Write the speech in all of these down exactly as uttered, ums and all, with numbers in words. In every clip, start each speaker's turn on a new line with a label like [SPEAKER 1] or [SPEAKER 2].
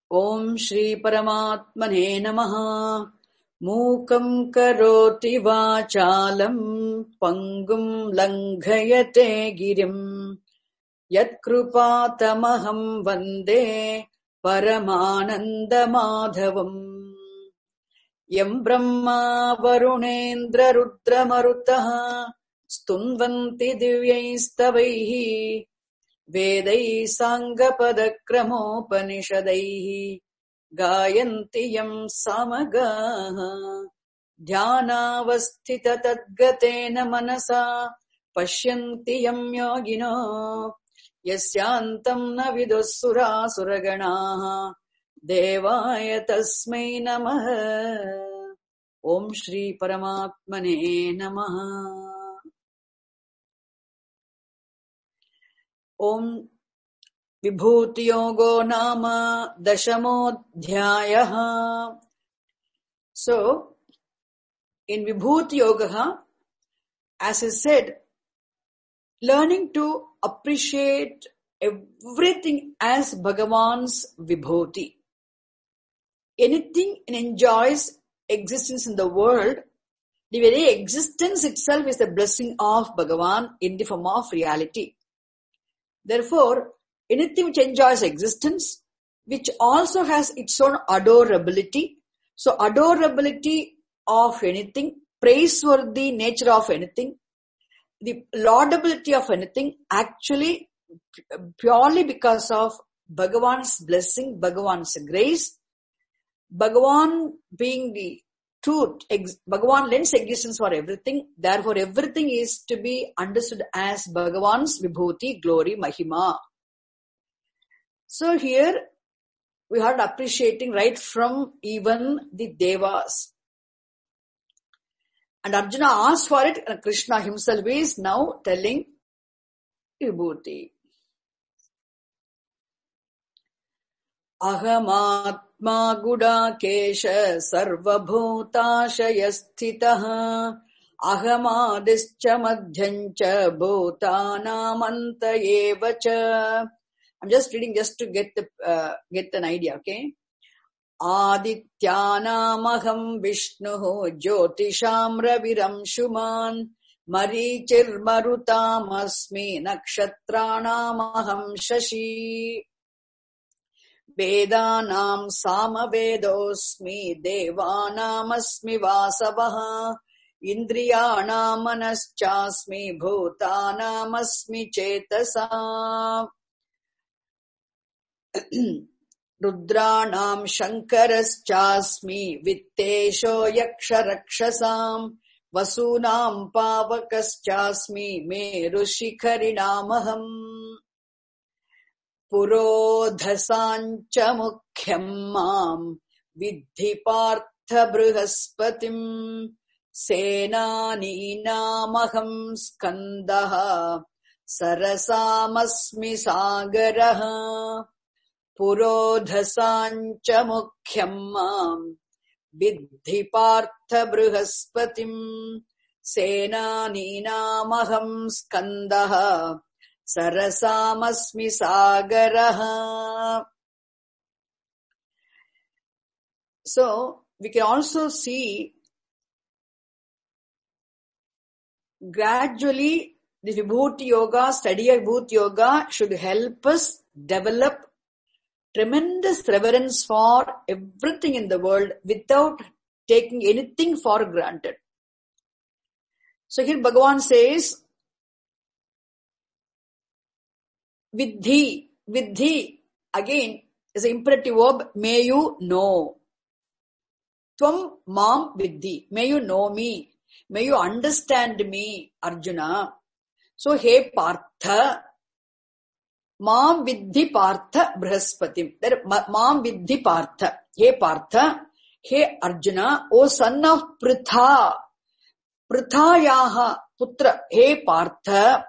[SPEAKER 1] Om Shri Paramatmane Namaha. Mukam karoti vachalam pangum langhayate girim yat krupatamaham vande paramananda madhavam. Yam brahma varunendra rudra marutaha stunvanti divyaistavaihi vedai sangapadakramopanishadaihi gayanti yam samagaha dhyanavasthita tadgatena manasa pashyanti yam yogino yasyantam na vidussura suraganaha devaya tasmai namaha. Om Shri Paramatmane Namaha. Om Vibhuti Yogo Nama Dashamodhyayaha. So, in Vibhuti Yoga, as I said, learning to appreciate everything as Bhagavan's Vibhuti. Anything enjoys existence in the world, the very existence itself is the blessing of Bhagavan in the form of reality. Therefore, anything which enjoys existence, which also has its own adorability, so adorability of anything, praiseworthy nature of anything, the laudability of anything, actually purely because of Bhagavan's blessing, Bhagavan's grace, Bhagavan being the truth, ex- Bhagavan lends existence for everything, therefore everything is to be understood as Bhagavan's Vibhuti, glory, Mahima. So here we are appreciating right from even the Devas. And Arjuna asked for it, and Krishna himself is now telling Vibhuti. Ahamatma gudakesha sarvabhutashayasthitaha ahamadischa madhyancha bhutanamanta evacha. I'm just reading just to get the uh, get an idea, okay? Adityanamaham Vishnuhu Jyotisham Raviram Shuman Marichir Marutamasmi Nakshatranamaham Shashi Vedanam Samavedosmi Devanamasmi Vasavaha Indriyanam Manaschasmi Bhutanamasmi Chetasa Rudranam Shankaraschasmi Vittesho Yaksharakshasam Vasunam Pavakaschasmi Merushikharinamaham Purodhasancha Mukhyam Mam Vidhi Partha Brihaspatim Senaninamaham Skandaha Sarasamasmi Sagaraha Purodhasancha Mukhyam Mam Vidhi Partha Brihaspatim Senaninamaham Skandaha Sarasamasmi Sagaraha. So, we can also see gradually the Vibhuti Yoga, study of Vibhuti Yoga should help us develop tremendous reverence for everything in the world without taking anything for granted. So here Bhagavan says, Vidhi, Vidhi, again is an imperative verb, may you know. Tvam mam Vidhi, may you know me, may you understand me, Arjuna. So, hey Partha, mam Vidhi Partha Brihaspatim. There, mam Vidhi Partha, hey Partha, hey Arjuna, O son of Pritha, Prithayaha Putra, hey Partha,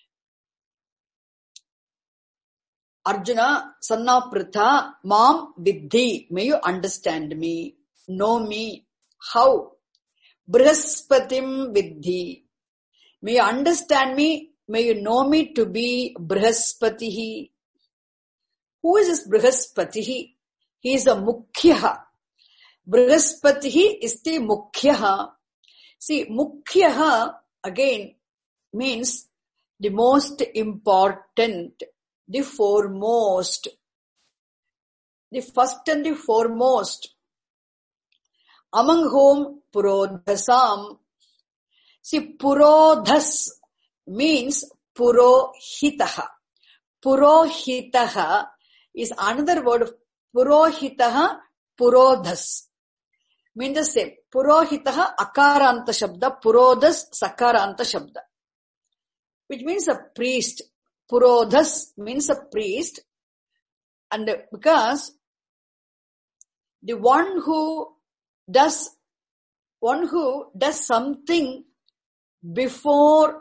[SPEAKER 1] Arjuna, son of Pritha, Mam Vidhi, may you understand me, know me. How? Brihaspatim Vidhi. May you understand me, may you know me to be Brihaspatihi. Who is this Brihaspatihi? He He is a Mukhyaha. Brihaspatihi is the Mukhyaha. See, Mukhyaha again means the most important, the foremost, the first and the foremost. Among whom Purodhasam. See, Purodhas means Purohitaha. Purohitaha is another word of Purohitaha, Purodhas. Means the same. Purohitaha akaranta shabda, Purodhas sakaranta shabda. Which means a priest. Purodhas means a priest. And because the one who does, one who does something before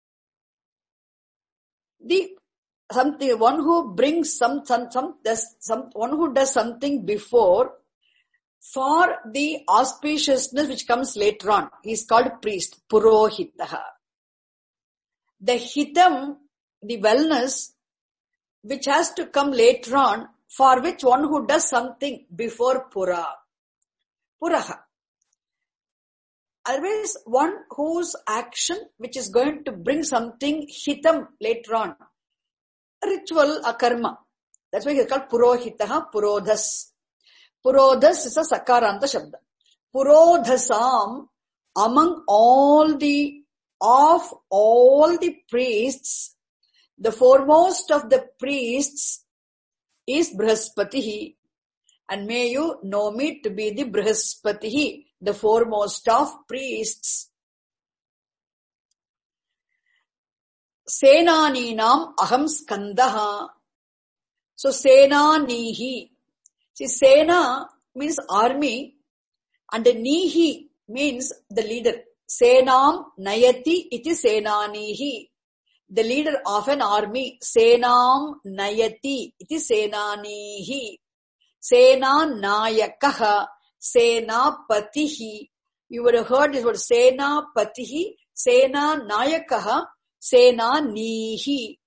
[SPEAKER 1] the something, one who brings some, some, some, does some, one who does something before for the auspiciousness which comes later on. He is called priest, Purohitaha. The hitam, the wellness, which has to come later on, for which one who does something before Pura. Puraha. Otherwise, one whose action which is going to bring something hitam later on. A ritual, a karma. That's why he is called Purohitaha, Purodhas. Purodhas is a sakaranta shabda. Purodhasam, among all the, of all the priests, the foremost of the priests is Brihaspatihi. And may you know me to be the Brihaspatihi, the foremost of priests. Senaninam aham skandaha. So Senanihi. See, Sena means army and Nihi means the leader. Senam nayati iti Senanihi. The leader of an army. Senam nayati iti Senanihi. Sena nayakaha. Sena patihi. You would have heard this word. Sena patihi. Sena nayakaha. Sena nihi.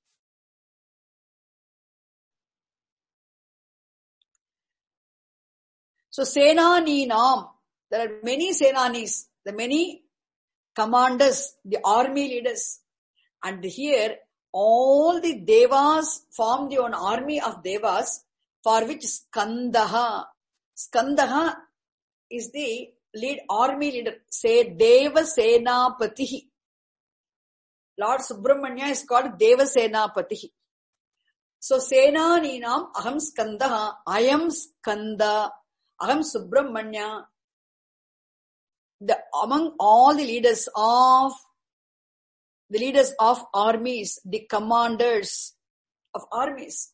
[SPEAKER 1] So Senaninam, there are many Senanis, the many commanders, the army leaders. And here all the Devas form the one army of Devas, for which Skandaha. Skandaha is the lead army leader. Say Deva Senapatihi. Lord Subramanya is called Deva Senapatihi. So Senaninam aham Skandaha. I am Skanda. Aham Subramanya. The, among all the leaders of the leaders of armies, the commanders of armies.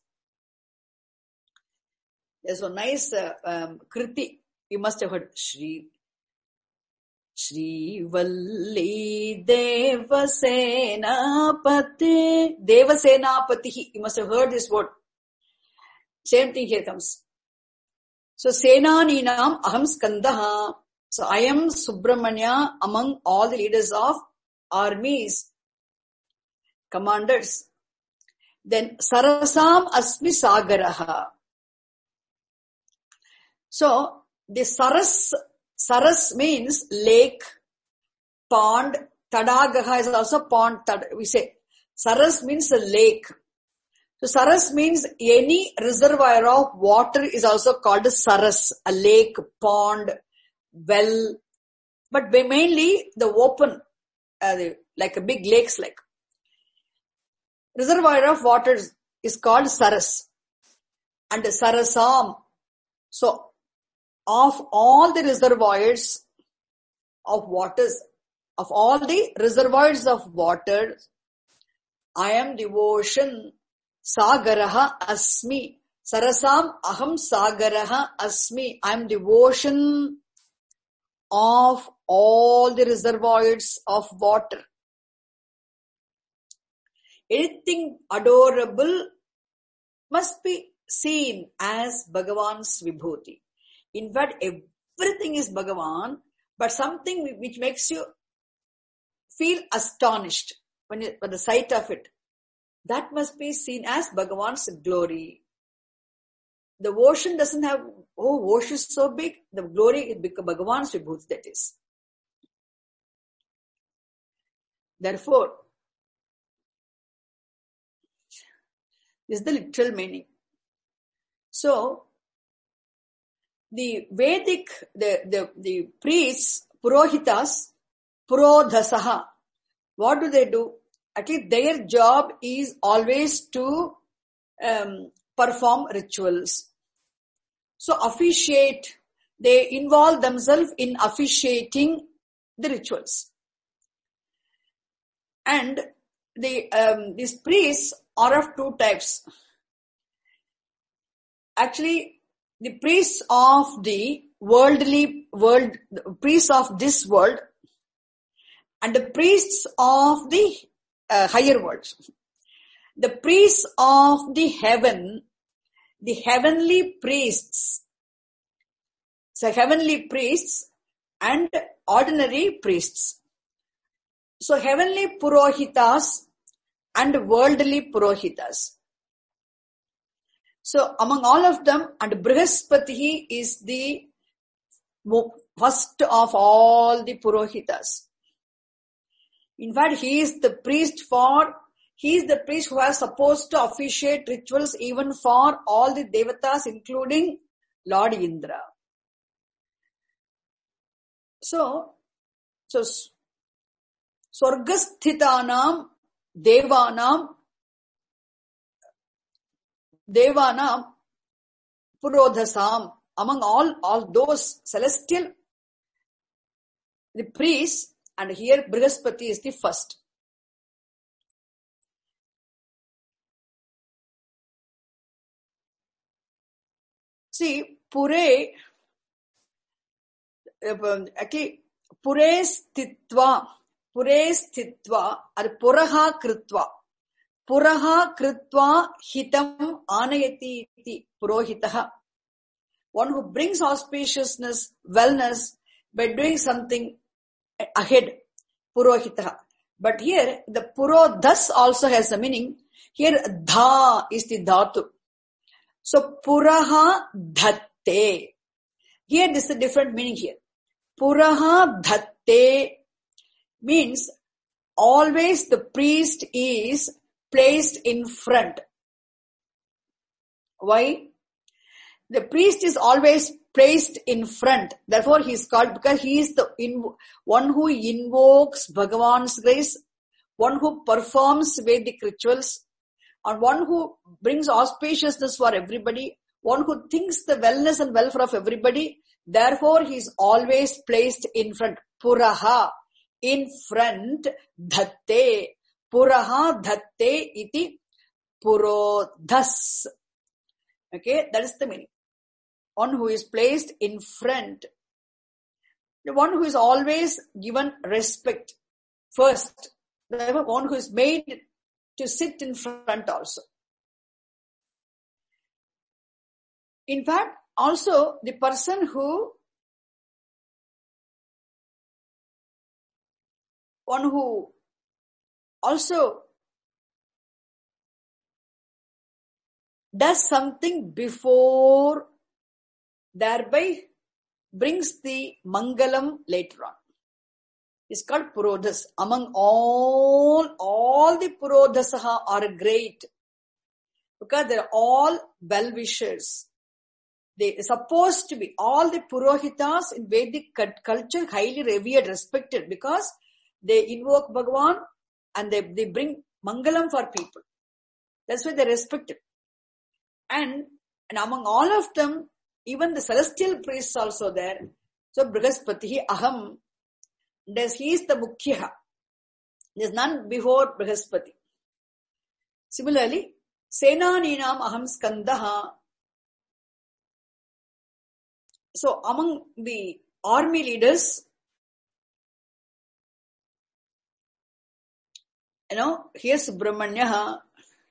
[SPEAKER 1] There's a nice uh, um, kriti. You must have heard. Shri Shri Valli Devasenapati. Devasenapati. You must have heard this word. Same thing here comes. So Senaninam aham Skandaha. So I am Subramanya among all the leaders of armies, commanders. Then Sarasam Asmi Sagaraha. So the Saras, Saras means lake, pond. Tadagaha is also pond. Tad, we say Saras means a lake. So Saras means any reservoir of water is also called a Saras, a lake, pond, well. But mainly the open, uh, like a big lakes like. Reservoir of water is called Saras. And Sarasam. So of all the reservoirs of waters, of all the reservoirs of water, I am the ocean. Sagaraha asmi. Sarasam aham sagaraha asmi. I am the ocean of all the reservoirs of water. Anything adorable must be seen as Bhagavan's Vibhuti. In fact, everything is Bhagavan, but something which makes you feel astonished when you, at the sight of it, that must be seen as Bhagavan's glory. The ocean doesn't have Oh, Vosh is so big, the glory is Bhagavan's Vibhuti, that is. Therefore, this is the literal meaning. So, the Vedic, the, the, the priests, Purohitas, Purodhasaha, what do they do? At least their job is always to um, perform rituals. So officiate, they involve themselves in officiating the rituals. And the um, these priests are of two types. Actually, the priests of the worldly world, the priests of this world, and the priests of the uh, higher world. The priests of the heaven, the heavenly priests, so heavenly priests and ordinary priests. So heavenly Purohitas and worldly Purohitas. So among all of them, and Brihaspati is the first of all the Purohitas. In fact, he is the priest for, he is the priest who is supposed to officiate rituals even for all the Devatas, including Lord Indra. So, so Swargasthitanam Devanam Devanam Purodhasam, among all, all those celestial, the priests, and here Brihaspati is the first. See, Pure, actually, Pure Sthitva, Pure Sthitva, or Puraha Kritva. Puraha Kritva Hitam Anayati iti Purohitaha. One who brings auspiciousness, wellness, by doing something ahead. Purohitaha. But here, the Purodhas also has a meaning. Here, Dha is the Dhatu. So, Puraha Dhatte. Here, this is a different meaning here. Puraha Dhatte means always the priest is placed in front. Why? The priest is always placed in front. Therefore, he is called because he is the in, one who invokes Bhagavan's grace, one who performs Vedic rituals, and one who brings auspiciousness for everybody, one who thinks the wellness and welfare of everybody. Therefore, he is always placed in front. Puraha, in front, dhatte. Puraha dhatte iti purodhas. Okay, that is the meaning. One who is placed in front. The one who is always given respect first. The one who is made to sit in front also. In fact, also the person who, one who also does something before, thereby brings the Mangalam later on. It's called Purodhas. Among all, all the Purodhasaha are great because they're all well-wishers. They are supposed to be, all the Purohitas in Vedic culture highly revered, respected because they invoke Bhagavan and they, they bring Mangalam for people. That's why they're respected. And, and among all of them, even the celestial priests also there. So Brihaspati, Aham, there's, he is the Mukhyaha. There's none before Brihaspati. Similarly, Senaninam Aham Skandaha. So among the army leaders, you know, here's Subramanya.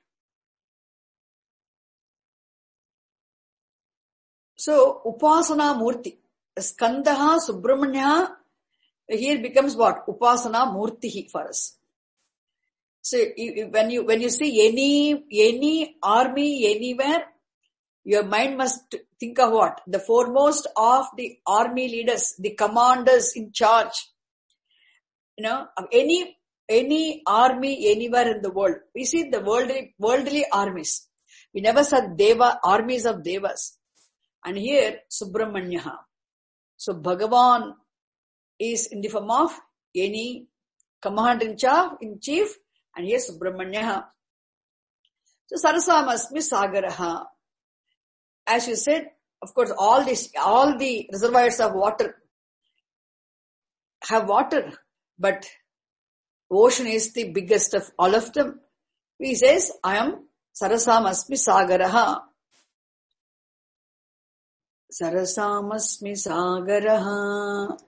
[SPEAKER 1] So, Upasana Murti. Skandaha, Subramanya, here becomes what? Upasana Murti for us. So, when you, when you see any, any army, anywhere, your mind must think of what? The foremost of the army leaders, the commanders in charge, you know, of any, any army anywhere in the world. We see the worldly, worldly armies. We never saw Deva, armies of Devas. And here, Subramanya. So Bhagavan is in the form of any commander-in-chief, and here Subramanya. So Sarasamasmi Sagaraha. As you said, of course, all this, all the reservoirs of water have water, but ocean is the biggest of all of them. He says, I am Sarasamasmi Sagaraha. Sarasamasmi Sagaraha.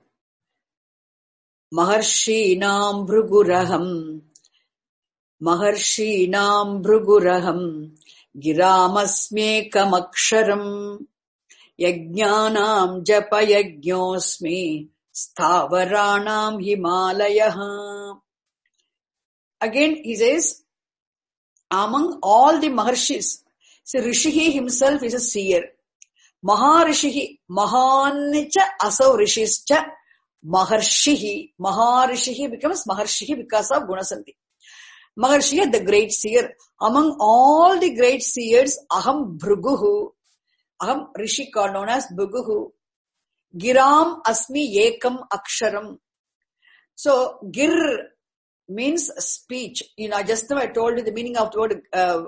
[SPEAKER 1] Maharshinam Bhruguraham. Maharshinam Bhruguraham. Giramasmekam aksharam. Yajnanam japa yajñosmi. Stavaranam Himalayaha. Again, he says, among all the Maharshis, so Rishihi himself is a seer. Maharishihi, Mahancha Asau Rishischa, Maharshihi, Maharishihi becomes Maharshihi because of Gunasanti. Maharshihi, the great seer. Among all the great seers, Aham Bhruguhu, Aham Rishi called known as Bhruguhu. Giram Asmi Yekam Aksharam. So, Gir means speech. You know, just now I told you the meaning of the word, uh,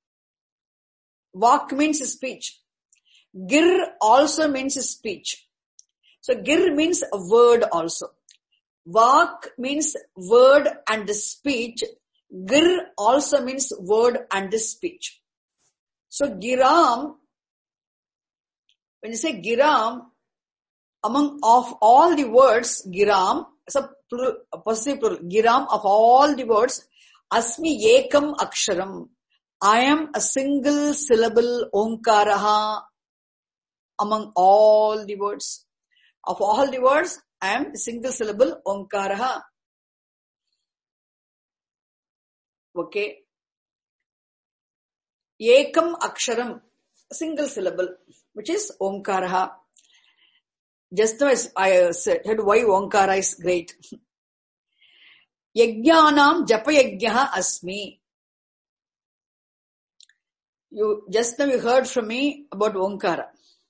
[SPEAKER 1] Vak means speech. Gir also means speech. So Gir means a word also. Vak means word and speech. Gir also means word and speech. So Giram, when you say Giram, among of all the words, Giram, so possessive plural, Giram of all the words, Asmi Yekam Aksharam. I am a single syllable Omkaraha. Among all the words. Of all the words, I am single syllable Omkaraha. Okay. Ekam Aksharam, single syllable, which is Omkaraha. Just as I said, why Omkara is great. Yajnanam japa yajñaha asmi. You, just now you heard from me about Omkara.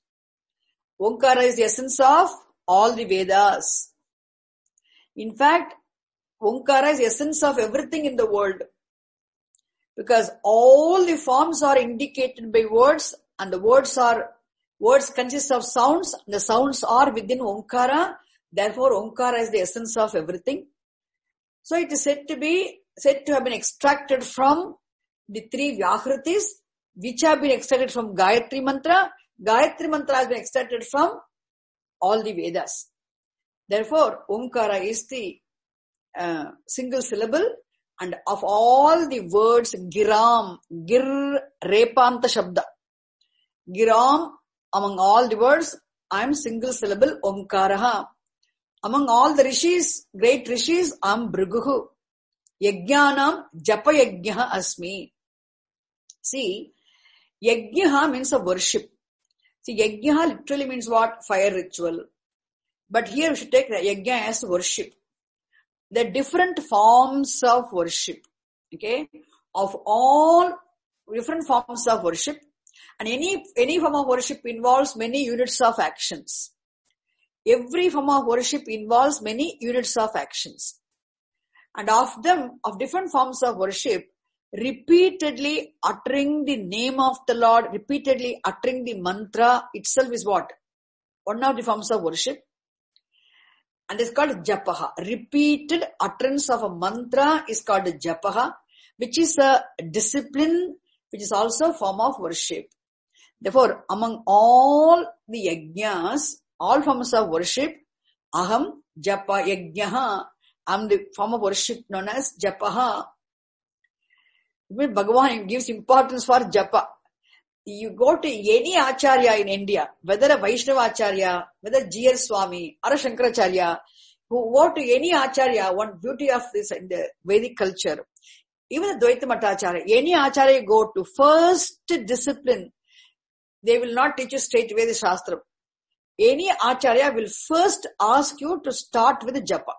[SPEAKER 1] Omkara is the essence of all the Vedas. In fact, Omkara is the essence of everything in the world. Because all the forms are indicated by words, and the words are, words consist of sounds, and the sounds are within Omkara. Therefore, Omkara is the essence of everything. So it is said to be, said to have been extracted from the three Vyakritis, which have been extracted from Gayatri Mantra. Gayatri Mantra has been extracted from all the Vedas. Therefore, Omkara is the uh, single syllable, and of all the words, Giram, Gir, Repanta Shabda. Giram, among all the words, I am single syllable Omkaraha. Among all the Rishis, great Rishis, I am Bhruguhu. Yajnanam Japa Yajñaha Asmi. See, Yajñaha means a worship. See, Yajñaha literally means what? Fire ritual. But here we should take the Yajña as worship. There are different forms of worship. Okay? Of all different forms of worship. And any, any form of worship involves many units of actions. Every form of worship involves many units of actions. And of them, of different forms of worship, repeatedly uttering the name of the Lord, repeatedly uttering the mantra itself is what? One of the forms of worship. And it's called japaha. Repeated utterance of a mantra is called japaha, which is a discipline, which is also a form of worship. Therefore, among all the yajñas, all forms of worship, aham japa yajñaha, I am the form of worship known as japaha. Bhagavan gives importance for japa. You go to any acharya in India, whether a Vaishnava acharya, whether G L Swami or a Shankaracharya, who go to any acharya, one beauty of this in the Vedic culture, even the Dvaita Mata acharya, any acharya you go to, first discipline, they will not teach you straight away the Shastra. Any Acharya will first ask you to start with the japa.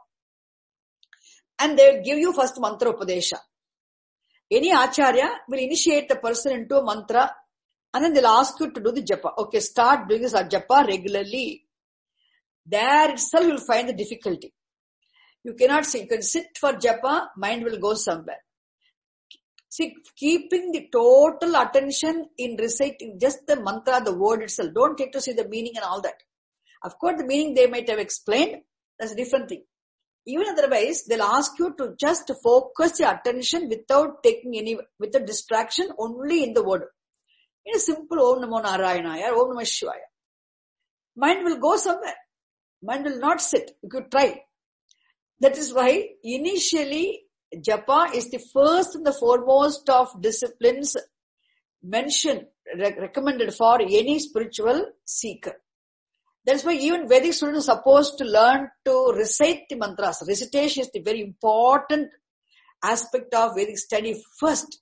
[SPEAKER 1] And they will give you first mantra upadesha. Any Acharya will initiate the person into a mantra and then they'll ask you to do the japa. Okay, start doing this japa regularly. There itself you will find the difficulty. You cannot say, you can sit for japa, mind will go somewhere. See, keeping the total attention in reciting just the mantra, the word itself. Don't take to see the meaning and all that. Of course, the meaning they might have explained. That's a different thing. Even otherwise, they'll ask you to just focus your attention without taking any, with a distraction only in the word. In a simple Om Namo Narayana or Om Namah Shivaya. Mind will go somewhere. Mind will not sit. You could try. That is why initially japa is the first and the foremost of disciplines mentioned, re- recommended for any spiritual seeker. That's why even Vedic students are supposed to learn to recite the mantras. Recitation is the very important aspect of Vedic study first.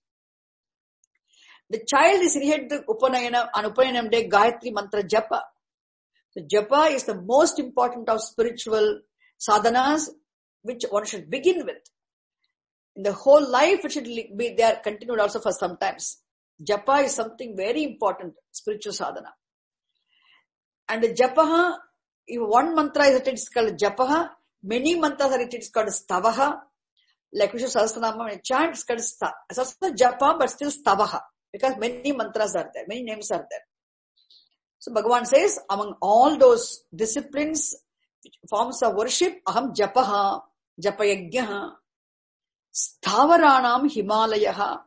[SPEAKER 1] The child is initiated the Upanayana, on Upanayana day, Gayatri mantra japa. So japa is the most important of spiritual sadhanas, which one should begin with. In the whole life, it should be there, continued also for some times. Japa is something very important, spiritual sadhana. And the japaha, if one mantra is written, it's called japaha. Many mantras are written, it's called stavaha. Like Vishnu Sahasranama, when you chant, it's called sta. It's also japa, but still stavaha. Because many mantras are there, many names are there. So Bhagavan says, among all those disciplines, forms of worship, aham japaha, japayagyaha, sthavaranam himalayaha.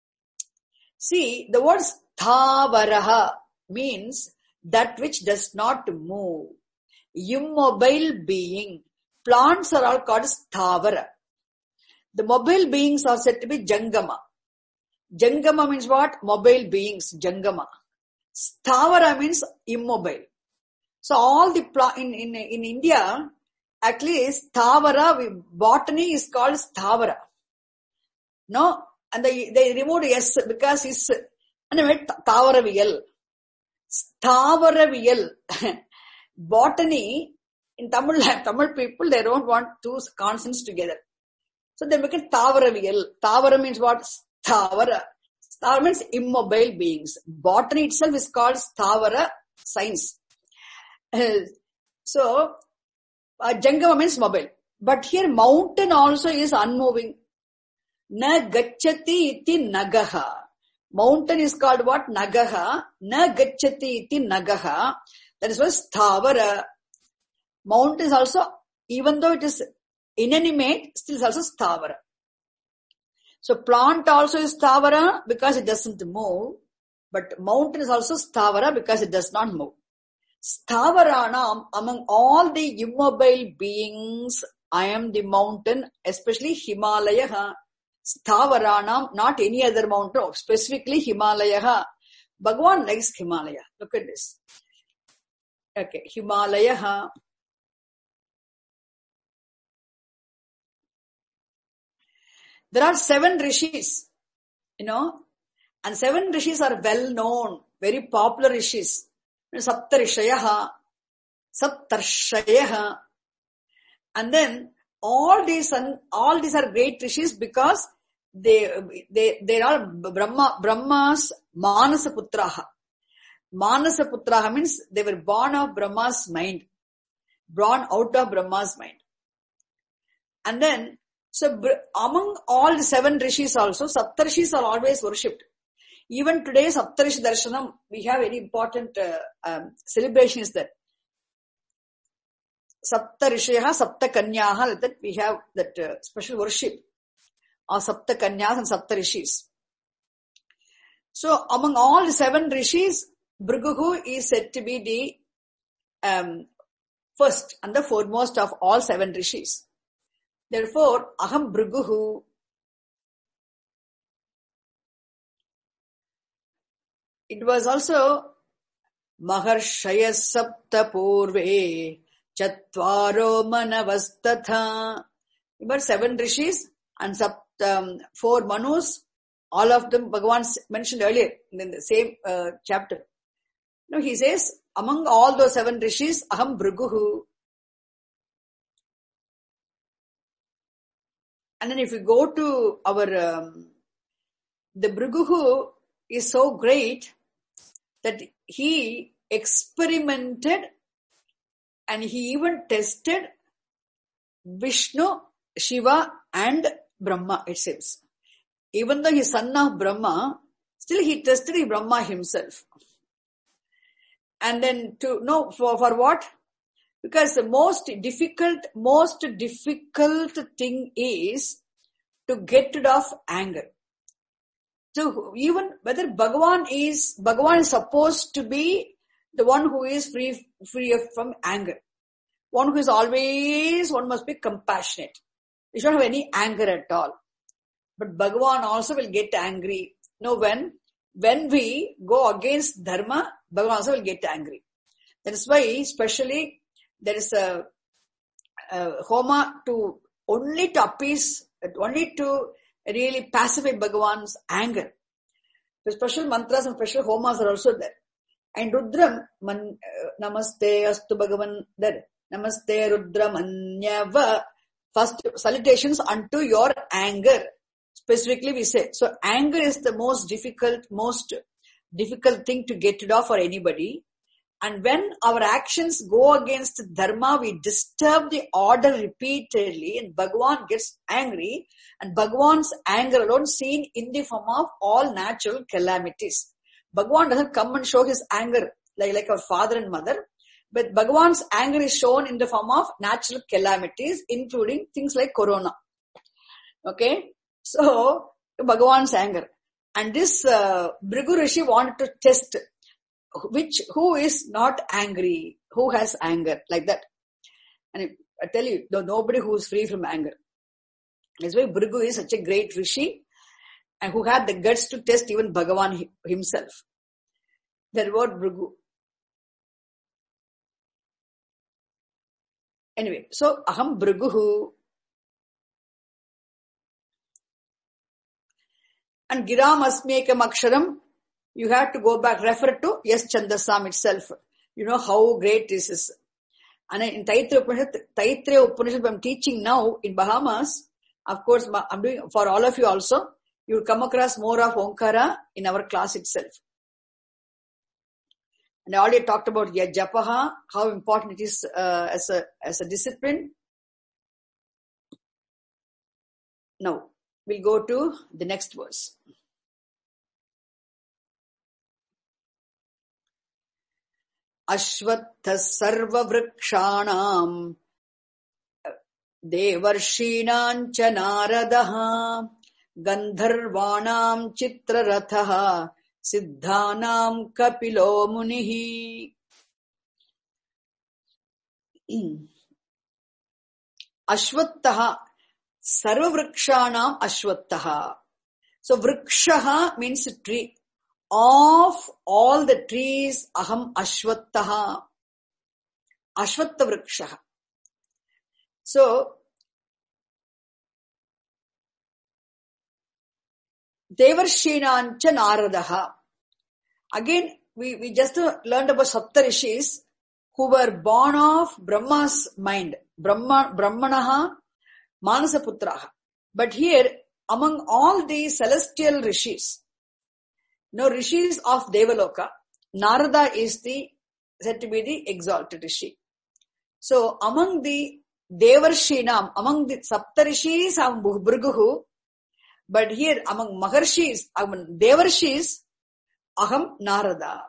[SPEAKER 1] See, the word sthavaraha means that which does not move. Immobile being. Plants are all called sthavara. The mobile beings are said to be jangama. Jangama means what? Mobile beings, jangama. Sthavara means immobile. So all the pla- in, in, in India, at least sthavara, botany is called sthavara. No? And they, they removed S because it's, anyway, Tavaraviyal. Stavaraviyal. Botany, in Tamil, Tamil people, they don't want two consonants together. So they make it Tavaraviyal. Tavara means what? Sthavara. Sthavara means immobile beings. Botany itself is called Sthavara science. Uh, so, uh, Jangama means mobile. But here mountain also is unmoving. Na gacchati iti nagaha. Mountain is called what? Nagaha. Na gacchati iti nagaha. That is why sthavara. Mountain is also, even though it is inanimate, still is also sthavara. So plant also is sthavara because it doesn't move. But mountain is also sthavara because it does not move. Sthavaranam, among all the immobile beings, I am the mountain, especially Himalaya. Sthavaranam, not any other mountain, specifically Himalaya. Bhagavan likes Himalaya. Look at this. Okay, Himalaya. There are seven rishis, you know, and seven rishis are well known, very popular rishis. Saptarishayaha, Saptarshayaha. And then all these, all these are great rishis because they, they, they are Brahma, Brahma's Manasa Putraha. Manasa Putraha means they were born of Brahma's mind. Born out of Brahma's mind. And then, so among all the seven rishis also, Saptarishis are always worshipped. Even today, Saptarishi Darshanam, we have very important uh, um, celebrations there. Saptarishayaha, Saptakanyaha, that we have that uh, special worship of Saptakanyas and Saptarishis. So, among all the seven rishis, Bhrigu is said to be the um, first and the foremost of all seven rishis. Therefore, Aham Bhrigu. It was also Maharshaya Sapta Purve Chatvaro Manavastatha. Remember seven rishis and sapta, um, four manus, all of them Bhagavan mentioned earlier in the same uh, chapter. No, he says, among all those seven rishis, aham Bhrigu. And then if we go to our, um, the Bhrigu is so great that he experimented and he even tested Vishnu, Shiva and Brahma, it seems. Even though he's son of Brahma, still he tested Brahma himself. And then to know for, for what? Because the most difficult, most difficult thing is to get rid of anger. So even whether Bhagavan is, Bhagavan is supposed to be the one who is free, free from anger. One who is always, one must be compassionate. You shouldn't have any anger at all. But Bhagavan also will get angry. You know, when, when we go against dharma, Bhagavan also will get angry. That is why, especially, there is a, a homa to only to appease, only to really pacify Bhagavan's anger. The special mantras and special homas are also there. And Rudram, man, uh, Namaste Astu Bhagavan, there. Namaste Rudram Anyava. First salutations unto your anger. Specifically we say. So anger is the most difficult, most difficult thing to get rid of for anybody. And when our actions go against dharma, we disturb the order repeatedly and Bhagavan gets angry. And Bhagavan's anger alone seen in the form of all natural calamities. Bhagavan doesn't come and show his anger like, like our father and mother. But Bhagavan's anger is shown in the form of natural calamities, including things like corona. Okay? So, Bhagavan's anger. And this uh, Bhrigu Rishi wanted to test which, who is not angry, who has anger, like that. And I tell you, no, nobody who is free from anger. That's why Bhrigu is such a great Rishi and who had the guts to test even Bhagavan himself. That word Bhrigu. Anyway, so aham Bhriguhu. And Giram Asmekam Aksharam, you have to go back, refer to Yes Chandasam itself. You know how great this is. And in Taittiriya Upanishad, Taittiriya Upanishad I'm teaching now in Bahamas, of course I'm doing for all of you also, you will come across more of Omkara in our class itself. And I already talked about Japaha, how important it is uh, as a as a discipline. Now, we'll go to the next verse. Ashvattha sarva vrikshanam devarshinam cha naradaha gandharvanam chitrarathaha siddhanam kapilo munihi. Ashvattaha sarva vrikshanam ashvattaha. So vrikshaha means a tree. Of all the trees, aham ashvattaha. Ashvatta vrikshaha. So, devarshinancha naradaha. Again, we, we just learned about Saptarishis who were born of Brahma's mind. Brahma, Brahmanaha, Manasaputraha. But here, among all the celestial rishis, no rishis of Devaloka, Narada is the said to be the exalted rishi. So among the Devarshinam, among the Saptarishis of Bhriguhu, but here among Maharshis, among Devarshis, Aham Narada.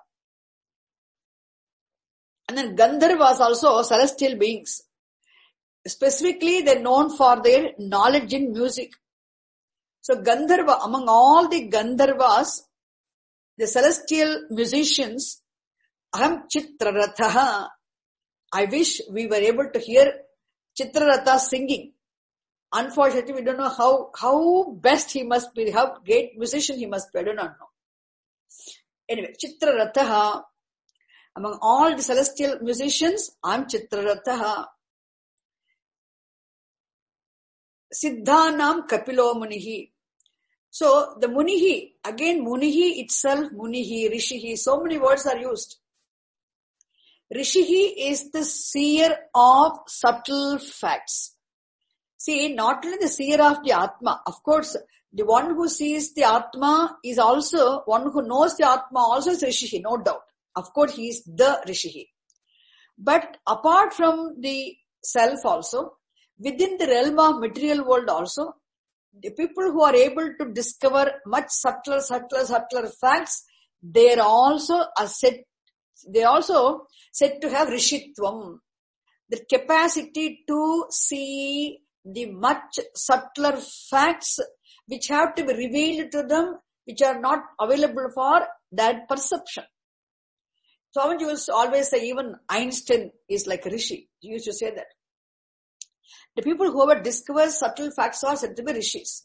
[SPEAKER 1] And then Gandharvas also celestial beings. Specifically, they're known for their knowledge in music. So Gandharva, among all the Gandharvas, the celestial musicians, Aham Chitrarathaha. I wish we were able to hear Chitraratha singing. Unfortunately, we don't know how, how best he must be, how great musician he must be. I do not know. Anyway, Chitrarathaha. Among all the celestial musicians, I'm Chitrarathaha. Siddhanam Kapilo Munihi. So, the Munihi, again Munihi itself, Munihi, Rishihi, so many words are used. Rishihi is the seer of subtle facts. See, not only the seer of the Atma, of course, the one who sees the Atma is also, one who knows the Atma also is Rishihi, no doubt. Of course, he is the Rishihi. But apart from the self also, within the realm of material world also, the people who are able to discover much subtler, subtler, subtler facts, they are also said, they are also said to have Rishitvam, the capacity to see the much subtler facts which have to be revealed to them, which are not available for that perception. Swamiji used to always say, even Einstein is like a Rishi. He used to say that. The people who have discovered subtle facts are said to be Rishis.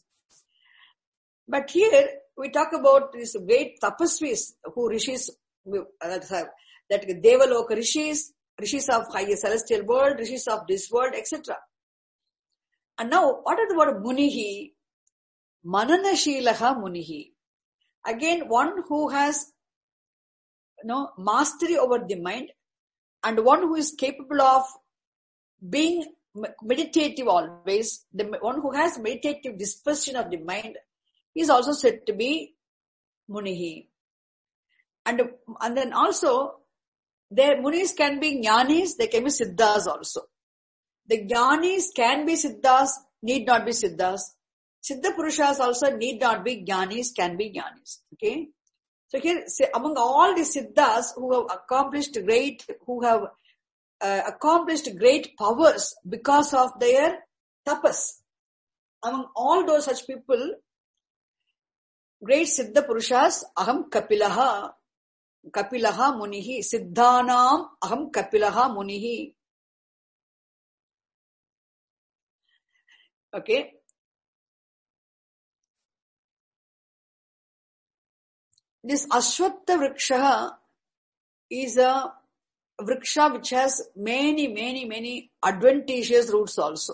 [SPEAKER 1] But here, we talk about these great tapasvis who Rishis, that Devaloka Rishis, Rishis of higher celestial world, Rishis of this world, et cetera. And now, what is the word Munihi? Mananashilaha Munihi. Again, one who has you know, mastery over the mind and one who is capable of being meditative always, the one who has meditative disposition of the mind is also said to be Munihi. And, and then also, their Munis can be Jnanis, they can be Siddhas also. The Jnanis can be Siddhas, need not be Siddhas. Siddha Purushas also need not be Jnanis, can be Jnanis. Okay? So here, say, among all the Siddhas who have accomplished great, who have uh, accomplished great powers because of their tapas, among all those such people, great Siddha Purushas, Aham Kapilaha, Kapilaha Munihi, Siddhanam Aham Kapilaha Munihi. Okay. This Ashwattha Vriksha is a Vriksha which has many, many, many advantageous roots also.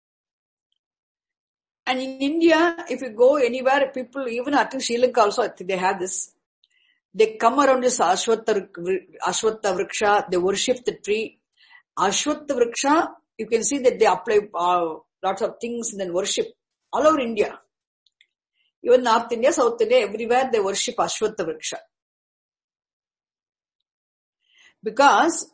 [SPEAKER 1] And in India, if you go anywhere, people, even I think Sri Lanka also, I think they have this. They come around this Ashwattha, Ashwattha Vriksha, they worship the tree. Ashwattha Vriksha, you can see that they apply uh, lots of things and then worship all over India. Even North India, South India, everywhere they worship Ashwattha Vriksha. Because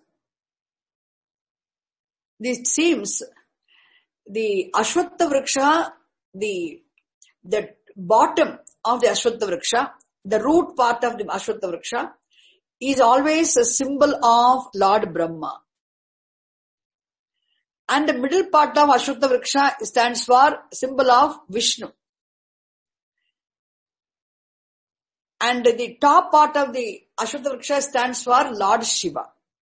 [SPEAKER 1] this seems the Ashwattha Vriksha, the, the bottom of the Ashwattha Vriksha, the root part of the Ashwattha Vriksha is always a symbol of Lord Brahma. And the middle part of Ashwattha Vriksha stands for symbol of Vishnu. And the top part of the Ashwattha Vriksha stands for Lord Shiva.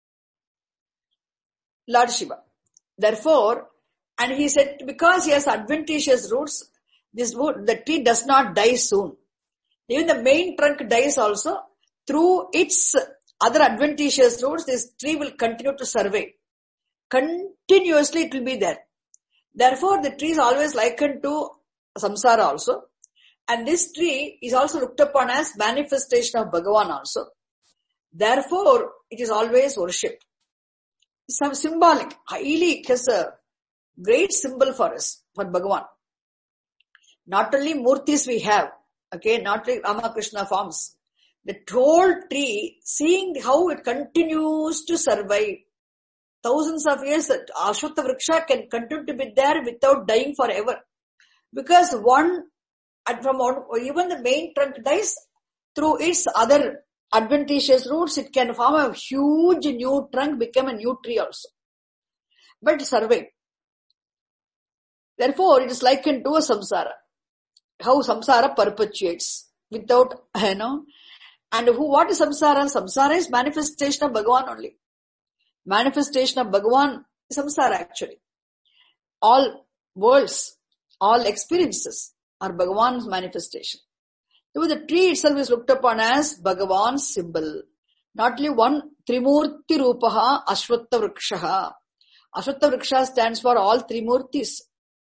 [SPEAKER 1] Lord Shiva. Therefore, and he said, because he has adventitious roots, this wood, the tree does not die soon. Even the main trunk dies also. Through its other adventitious roots, this tree will continue to survive. Continuously it will be there. Therefore, the tree is always likened to samsara also. And this tree is also looked upon as manifestation of Bhagavan also. Therefore, it is always worshipped. Some symbolic, highly, it has a great symbol for us, for Bhagavan. Not only murtis we have, okay, not only Ramakrishna forms. The whole tree, seeing how it continues to survive. Thousands of years, that Ashwattha Vriksha can continue to be there without dying forever. Because one, and from one, even the main trunk dies, through its other adventitious roots, it can form a huge new trunk, become a new tree also. But survive. Therefore, it is likened to a samsara. How samsara perpetuates without, you know. And who, what is samsara? Samsara is manifestation of Bhagavan only. Manifestation of Bhagavan is samsara actually. All worlds, all experiences are Bhagavan's manifestation. So the tree itself is looked upon as Bhagavan's symbol. Not only one, Trimurti Rupaha Ashwattha Vrikshaha. Ashwattha Vriksha stands for all three murtis.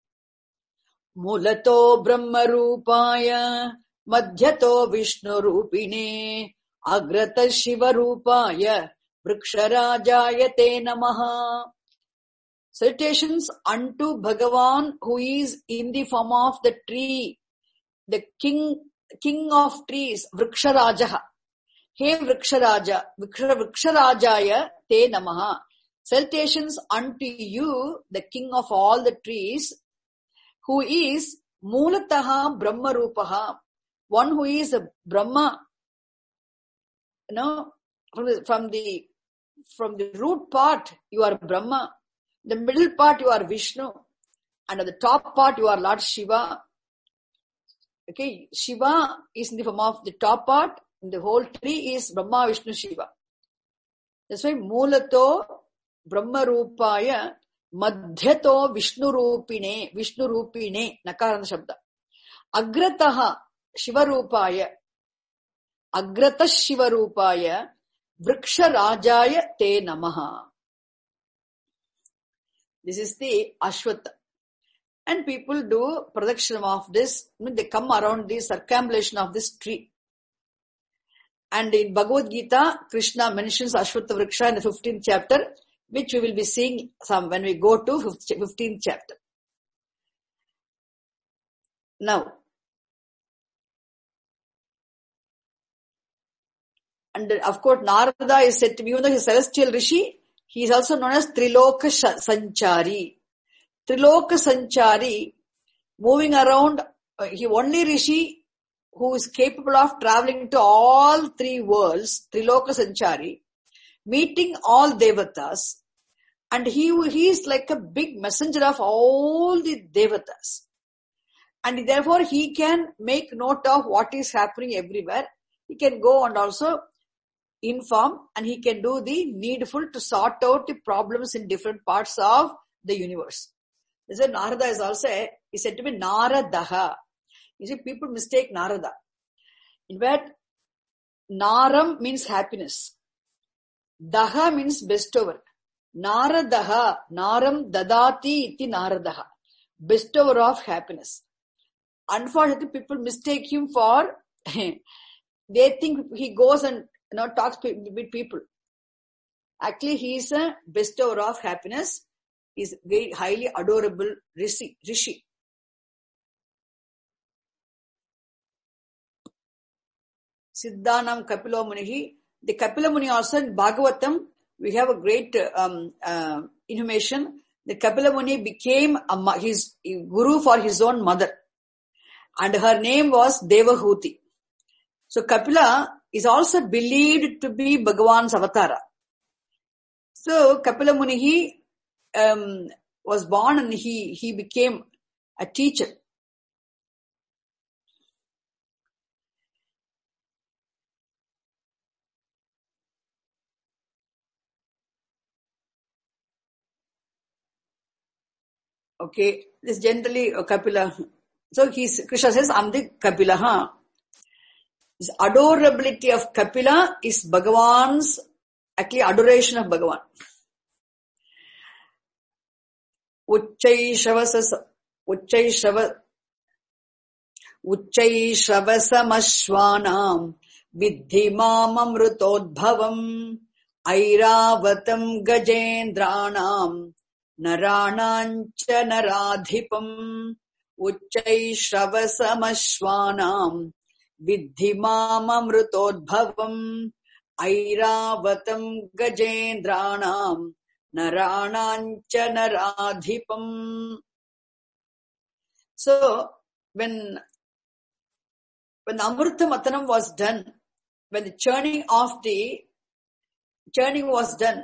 [SPEAKER 1] Mulato Brahma Rupaya, Madhyato Vishnu Rupine, Agrata Shiva Rupaya, Vriksharajaya te namaha. Salutations unto Bhagavan who is in the form of the tree, the king, king of trees, Vriksharajaha. Hey Vriksharaja, Vriksharajaya te namaha. Salutations unto you, the king of all the trees, who is Mulataha Brahma Rupaha, one who is a Brahma, you know, from the, from the, from the root part, you are Brahma, the middle part, you are Vishnu, and at the top part, you are Lord Shiva. Okay, Shiva is in the form of the top part, and the whole tree is Brahma, Vishnu, Shiva. That's why Mulato Brahma Rupaya Madhyato Vishnu Rupine, Vishnu Rupine, Nakarana Shabda. Agrataha Shiva Rupaya, Agrata Shiva Rupaya, Vriksha Rajaya Te Namaha. This is the Ashwatha. And people do production of this, I mean, they come around the circumambulation of this tree. And in Bhagavad Gita, Krishna mentions Ashwatha Vriksha in the fifteenth chapter, which we will be seeing some when we go to fifteenth chapter. Now, and of course, Narada is said to be, even though he is celestial Rishi, he is also known as Triloka Sanchari. Triloka Sanchari, moving around, uh, he only Rishi who is capable of traveling to all three worlds, Triloka Sanchari, meeting all Devatas, and he, he is like a big messenger of all the Devatas. And therefore he can make note of what is happening everywhere. He can go and also inform, and he can do the needful to sort out the problems in different parts of the universe. This is Narada is also, he said to be Naradaha. You see, people mistake Narada. In fact, Naram means happiness. Daha means bestower. Naradaha, Naram Dadati iti Naradaha. Bestower of happiness. Unfortunately, people mistake him for, they think he goes and, you know, talks with people. Actually, he is a bestower of happiness. He is very highly adorable Rishi. Rishi. Siddhanam Kapilo Munihi. The Kapila Muni also in Bhagavatam, we have a great um, uh, information. The Kapila Muni became a, his guru for his own mother. And her name was Devahuti. So Kapila is also believed to be Bhagavan's avatara. So Kapila Muni, he um, was born and he, he became a teacher. Okay, this generally uh, Kapila. So he's, Krishna says, I'm the Kapila. Huh? This adorability of Kapila is Bhagavan's, actually adoration of Bhagavan. Uchchai Shavasas, Uchchai Shava, Uchchai Shavasamashvanam, Vidhi Mamamrutodbhavam, Airavatam Gajendranam, Naranancha Naradhipam, Uchchai Shavasamashvanam, Vidhi Mamamrutodbhavam, Airavatam Gajendranam, Naranancha Naradhipam. So, when, when Amrita Matanam was done, when the churning of the, churning was done,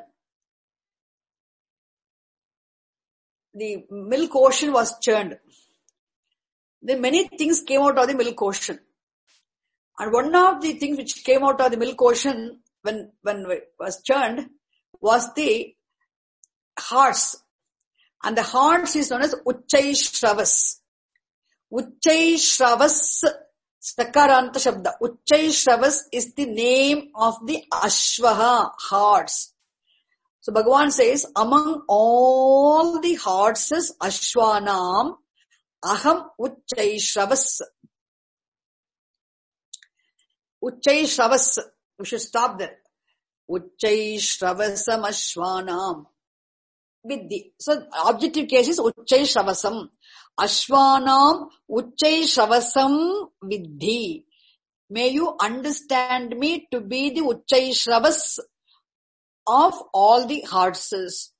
[SPEAKER 1] the milk ocean was churned. Then many things came out of the milk ocean. And one of the things which came out of the milk ocean when, when it was churned was the hearts. And the hearts is known as Uchchai Shravas. Uchchai Shravas, Sakaranta Shabda. Uchchai Shravas is the name of the Ashvaha, hearts. So Bhagavan says, among all the horses, Ashwanam, Aham Uchchai Shravas. Uchchai Shravas. We should stop there. Uchchai Shravasam Ashwanam Vidhi. So objective case is Uchchai Shravasam. Ashwanam Uchchai Shravasam Vidhi. May you understand me to be the Uchchai Shravas of all the horses.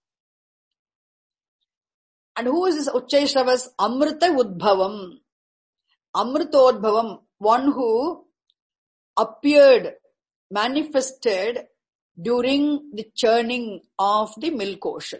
[SPEAKER 1] And who is this Uchchai Shravas? Amrita Udbhavam. Amritodbhavam, one who appeared, manifested during the churning of the milk ocean.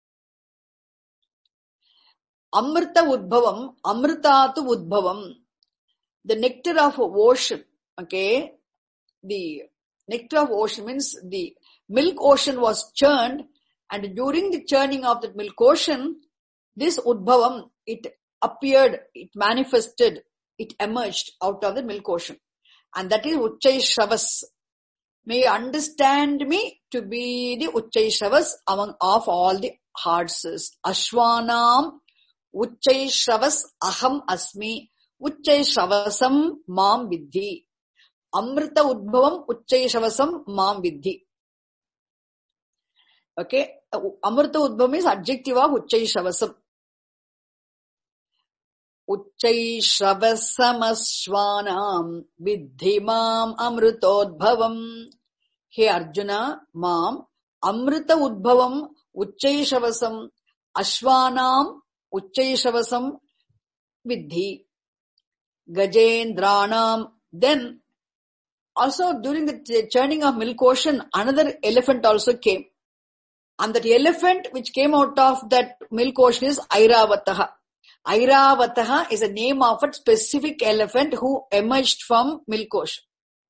[SPEAKER 1] Amrita Udbhavam, Amritatu Udbhavam, the nectar of ocean, okay, the nectar of ocean means the milk ocean was churned, and during the churning of the milk ocean, this Udbhavam, it appeared, it manifested, it emerged out of the milk ocean. And that is Uchchai Shravas. May you understand me to be the Uchchai Shravas among of all the horses. Ashwanam Uchchai Shravas Aham Asmi Uchchai Shravasam Mam Vidhi. Amrita Udbhavam Uchchai Shravasam Mam Vidhi. Okay. Amrita Udbhavam is adjective of Uchchai Shravasam. Uchchai Shravasamashwanam Vidhimam Amritodbhavam. Hey Arjuna, Mam, Amrita Udbhavam Uchchai Shravasam Ashwanam Uchchai Shravasam Vidhi. Gajendranam. Then also during the churning of milk ocean, another elephant also came. And that elephant which came out of that milk ocean is Airavataha. Airavataha is a name of a specific elephant who emerged from milk ocean.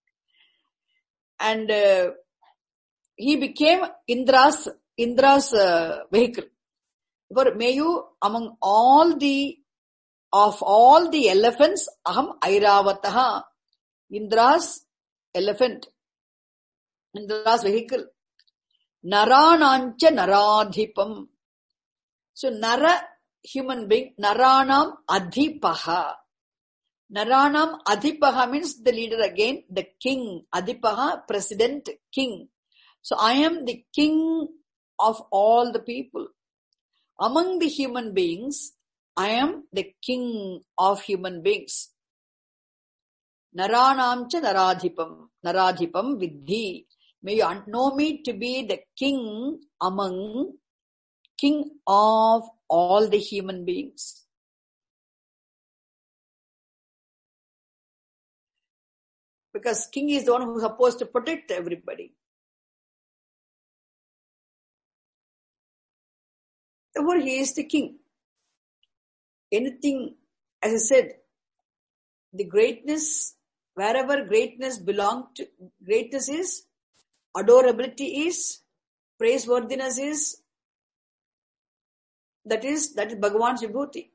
[SPEAKER 1] And uh, he became Indra's, Indra's uh, vehicle. For may you, among all the, of all the elephants, Aham Airavataha, Indra's elephant, Indra's vehicle. Naranancha Naradhipam. So Nara, human being, Naranam Adhipaha. Naranam Adhipaha means the leader again, the king. Adhipaha, president, king. So I am the king of all the people. Among the human beings, I am the king of human beings. Naranamcha Naradhipam. Naradhipam Vidhi. May you know me to be the king among, king of all the human beings. Because king is the one who is supposed to protect everybody. Therefore, he is the king. Anything, as I said, the greatness, wherever greatness belongs to, greatness is, adorability is, praiseworthiness is, that is, that is Bhagavan's Vibhuti.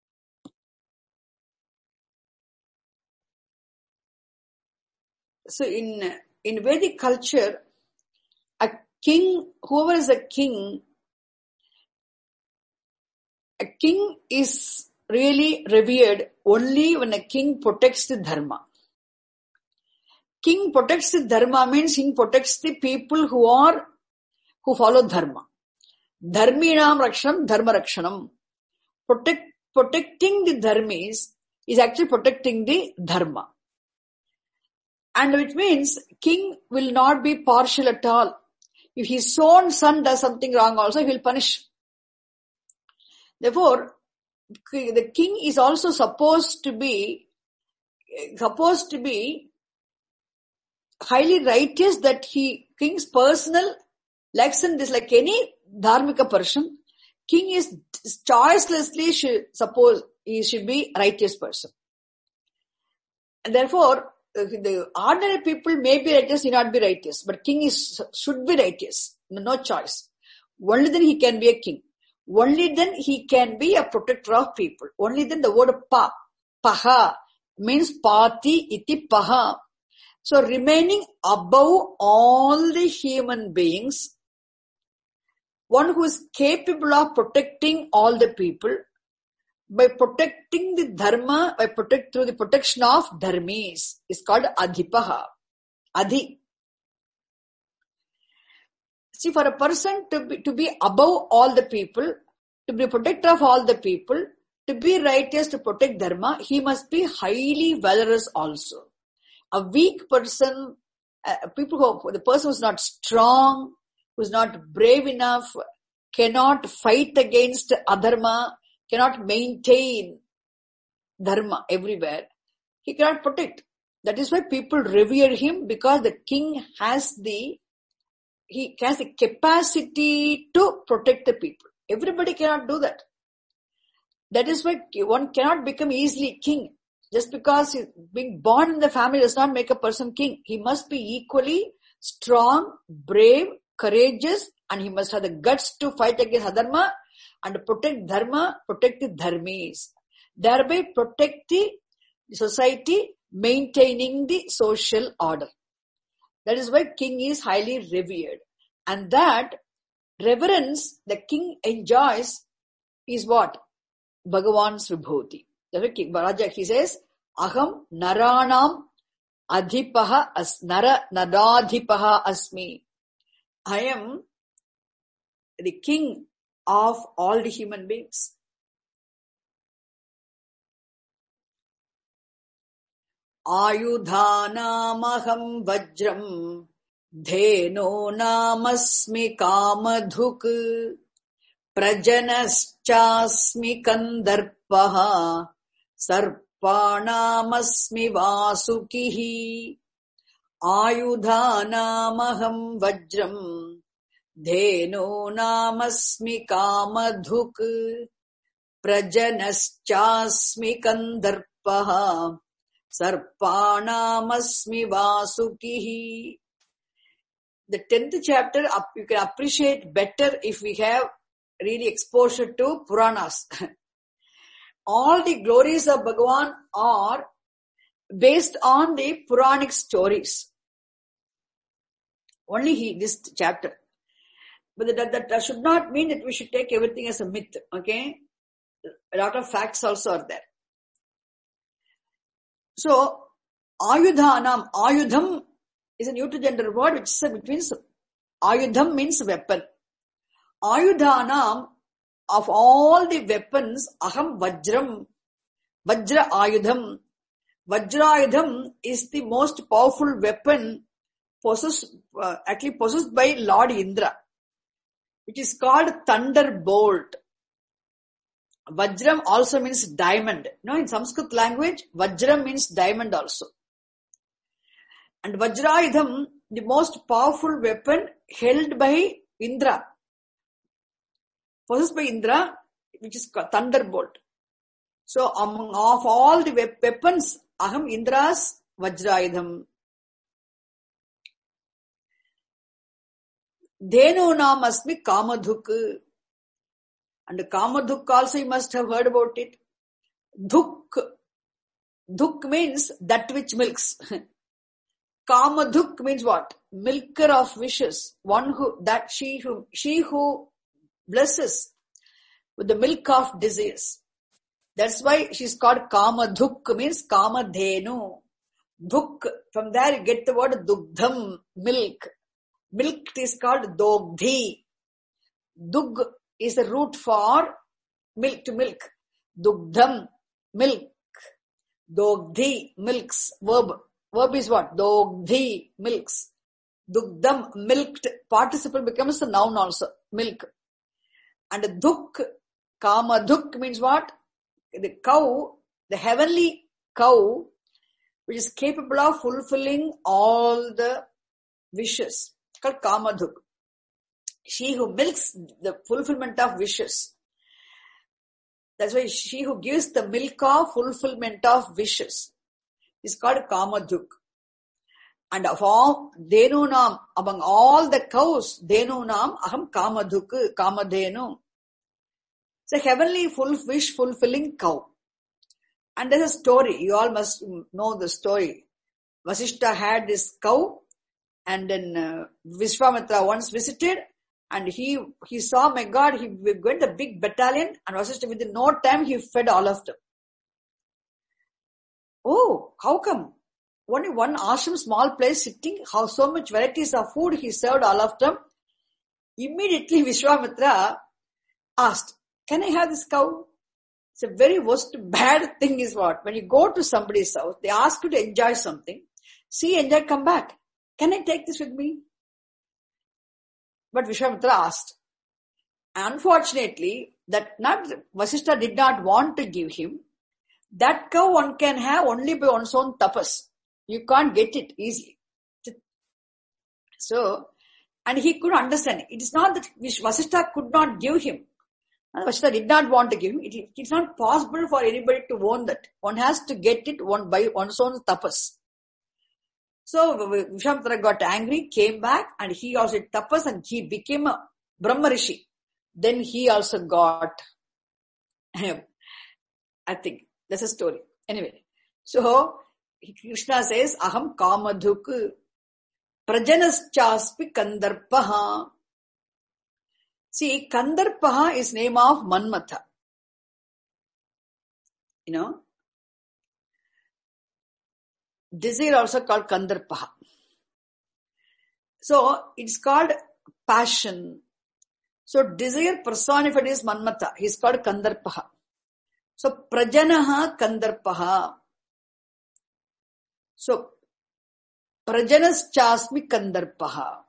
[SPEAKER 1] So in, in Vedic culture, a king, whoever is a king, a king is really revered only when a king protects the dharma. King protects the dharma means he protects the people who are, who follow dharma. Dharminam rakshanam dharma rakshanam. Protect, protecting the dharmis is actually protecting the dharma. And which means king will not be partial at all. If his own son does something wrong also, he will punish. Therefore, the king is also supposed to be, supposed to be highly righteous, that he, king's personal likes and dislikes, like any dharmika person, king is choicelessly should suppose he should be a righteous person. And therefore, the ordinary people may be righteous, he not be righteous, but king is, should be righteous. No choice. Only then he can be a king. Only then he can be a protector of people. Only then the word pa, paha, means pati iti paha. So remaining above all the human beings, one who is capable of protecting all the people, by protecting the dharma, by protect through the protection of dharmis, is called adhipaha. Adhi. See, for a person to be, to be above all the people, to be protector of all the people, to be righteous, to protect dharma, he must be highly valorous also. A weak person, uh, people who, the person who's not strong, who's not brave enough, cannot fight against adharma, cannot maintain dharma everywhere. He cannot protect. That is why people revere him, because the king has the He has the capacity to protect the people. Everybody cannot do that. That is why one cannot become easily king. Just because being born in the family does not make a person king. He must be equally strong, brave, courageous, and he must have the guts to fight against adharma and protect dharma, protect the dharmis. Thereby protect the society, maintaining the social order. That is why king is highly revered. And that reverence the king enjoys is what? Bhagavan's vibhuti. That's why King Raja, he says, Aham naranam adhipaha as nara naradhipaha asmi. I am the king of all the human beings. Ayudhanamaham vajram dheno namasmi kamadhuk prajanaschasmi kandarpaha sarpanamasmi vasukihi. Ayudhanamaham vajram dheno namasmi kamadhuk prajanaschasmi kandarpaha Sarpanamasmi Vasukihi. The tenth chapter, you can appreciate better if we have really exposure to Puranas. All the glories of Bhagavan are based on the Puranic stories. Only he, this chapter. But that, that, that should not mean that we should take everything as a myth, okay? A lot of facts also are there. So, Ayudhanam, Ayudham is a neuter gender word which, is, which means, Ayudham means weapon. Ayudhanam, of all the weapons, Aham Vajram, Vajra Ayudham. Vajra Ayudham is the most powerful weapon possessed, uh, actually possessed by Lord Indra, which is called Thunderbolt. Vajram also means diamond. You know, in Sanskrit language, Vajram means diamond also. And Vajrayudham, the most powerful weapon held by Indra, possessed by Indra, which is called Thunderbolt. So, among of all the weapons, Aham Indra's Vajrayudham. Dhenu nam asmi Kamadhuk. And Kamadhuk also you must have heard about it. Dhuk. Dhuk means that which milks. Kamadhuk means what? Milker of wishes. One who, that she who, she who blesses with the milk of desires. That's why she's called Kamadhuk, means Kamadhenu. Dhuk, from there you get the word Dugdham, milk. Milk is called Dogdhi. Dug is the root for milk, to milk. Dugdham, milk. Dogdhi, milks. Verb. Verb is what? Dogdhi, milks. Dugdham, milked. Participle becomes the noun also. Milk. And Duk, Kamadhuk means what? The cow, the heavenly cow, which is capable of fulfilling all the wishes. It's called Kamadhuk. She who milks the fulfillment of wishes. That's why she who gives the milk of fulfillment of wishes is called Kamadhuk. And of all, Dhenunam, among all the cows, Dhenunam, Aham Kamadhuk, Kamadhenu. It's a heavenly full wish fulfilling cow. And there's a story, you all must know the story. Vasishta had this cow, and then uh, Vishwamitra once visited, and he he saw, my God, he went a big battalion, and Vasishta within no time he fed all of them. Oh, how come? Only one ashram, small place sitting, how so much varieties of food he served all of them. Immediately Vishwamitra asked, can I have this cow? It's a very worst bad thing is what? When you go to somebody's house, they ask you to enjoy something. See, enjoy, come back. Can I take this with me? But Vishwamitra asked. Unfortunately, that not Vasishtha did not want to give him. That cow one can have only by one's own tapas. You can't get it easily. So, and he could understand. It is not that Vasishtha could not give him. Vasishtha did not want to give him. It is not possible for anybody to own that. One has to get it one by one's own tapas. So Vishwamitra got angry, came back, and he also did tapas, and he became a Brahma Rishi. Then he also got, I think, that's a story. Anyway, so Krishna says, Aham Kamadhuk Prajanaschaspi Kandarpaha. See, Kandarpaha is name of Manmatha. You know, desire also called Kandarpaha. So, it's called passion. So, desire personified is Manmatha. He's called Kandarpaha. So, Prajanaha Kandarpaha. So, Prajanaschasmi Kandarpaha.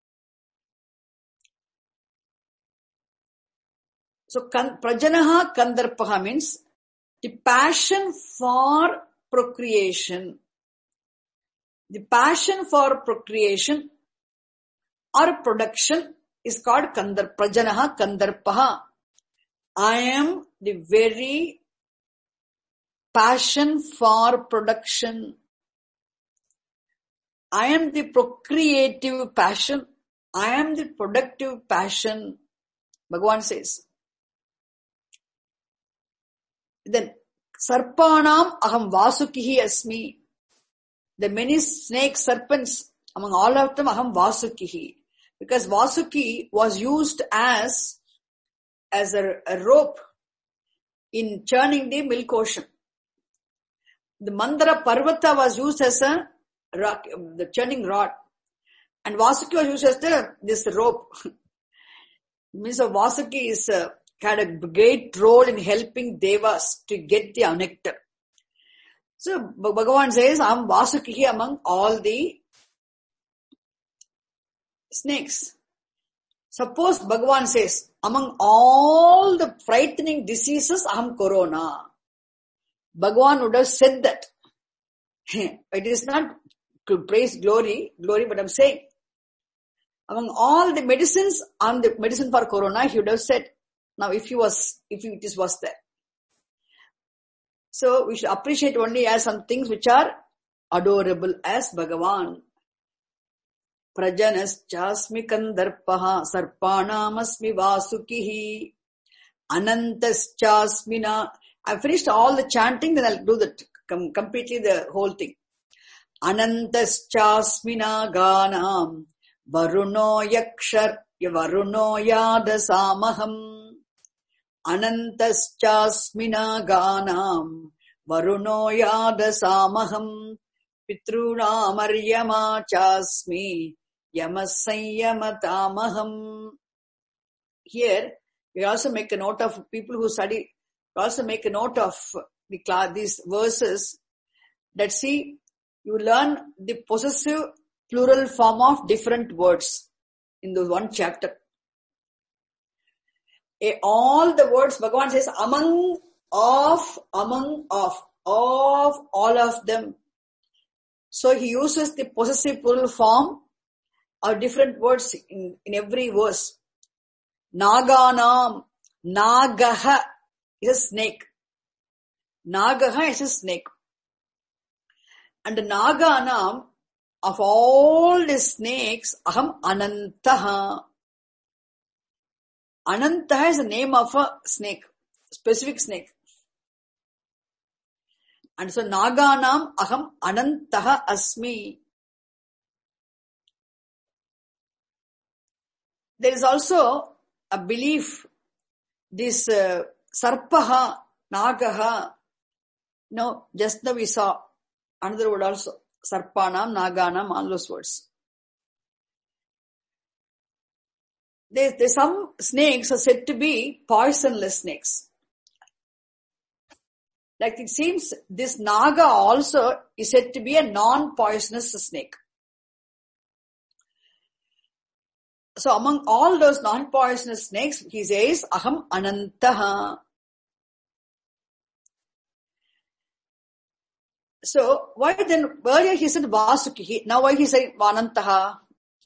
[SPEAKER 1] So, kan, Prajanaha Kandarpaha means the passion for procreation. The passion for procreation or production is called Kandar, Prajanaha Kandarpaha. I am the very passion for production. I am the procreative passion. I am the productive passion. Bhagavan says. Then, Sarpanam aham Vasukihi asmi. The many snake serpents, among all of them, aham Vasukihi. Because Vasuki was used as, as a, a rope in churning the milk ocean. The Mandara Parvata was used as a rock, the churning rod. And Vasuki was used as the, this rope. Means of Vasuki is uh, had a great role in helping Devas to get the nectar. So Bhagavan says, I am Vasuki among all the snakes. Suppose Bhagavan says, among all the frightening diseases, I am Corona. Bhagavan would have said that. It is not to praise glory, glory, but I am saying, among all the medicines, I am the medicine for Corona, he would have said. Now, if he was, if it is was there. So, we should appreciate only as some things which are adorable as Bhagavan. Prajanas chasmi kandarpaha sarpanamasmi vasukihi anantas chasmina. I finished all the chanting, then I'll do that com- completely the whole thing. Anantas chasmina ganam varuno yakshar varuno yadasamaham. Anantas chasmina ganam varuno yadasamaham pitrunam aryama chasmi yamasayamatamaham. Here, we also make a note of people who study, we also make a note of the class, these verses that see, you learn the possessive plural form of different words in the one chapter. A, all the words Bhagavan says among, of, among, of, of, all of them. So he uses the possessive plural form or different words in, in every verse. Naganam, Nagaha is a snake. Nagaha is a snake. And the Naganam, of all the snakes, aham Anantaha. Anantaha is the name of a snake, specific snake. And so Naganam aham Anantaha asmi. There is also a belief, this uh, Sarpaha, Nagaha, no, just now we saw another word also, Sarpanam, Naganam, all those words. there, there's some snakes are said to be poisonless snakes. Like it seems this Naga also is said to be a non-poisonous snake. So among all those non-poisonous snakes, he says, Aham Anantaha. So why then, earlier he said Vasuki, now why he said Anantaha?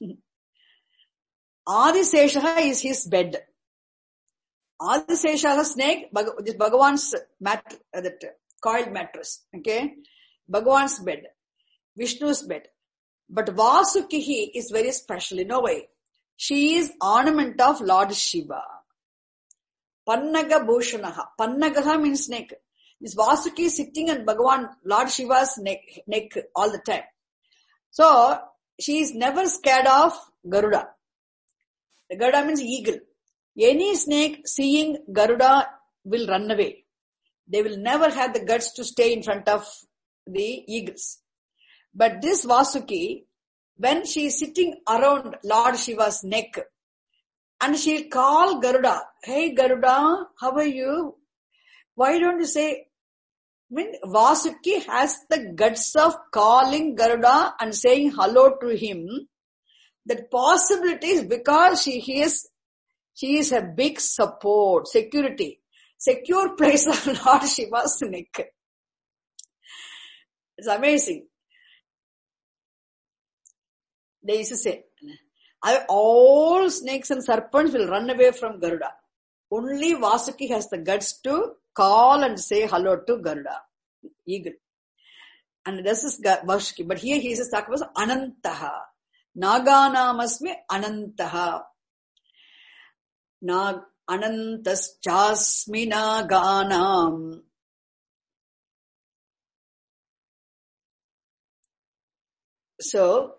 [SPEAKER 1] Adisesha is his bed. Adisesha snake, this Bhagavan's mat, uh, that coiled mattress, okay? Bhagavan's bed, Vishnu's bed. But Vasuki is very special in a way. She is ornament of Lord Shiva. Pannaga Bhushanaha. Pannagaha means snake. This Vasuki is sitting on Bhagavan, Lord Shiva's neck, neck all the time. So, she is never scared of Garuda. The Garuda means eagle. Any snake seeing Garuda will run away. They will never have the guts to stay in front of the eagles. But this Vasuki, when she is sitting around Lord Shiva's neck, and she'll call Garuda, hey Garuda, how are you? Why don't you say, I mean, Vasuki has the guts of calling Garuda and saying hello to him. That possibility is because she is, she is a big support, security, secure place of Lord Shiva's neck. It's amazing. They used to say, all snakes and serpents will run away from Garuda. Only Vasuki has the guts to call and say hello to Garuda, eagle. And this is Vasuki. But here he says, talk about Anantaha. Naganamasme Anantaha. Nag Anantas Chasmi Naganam. So,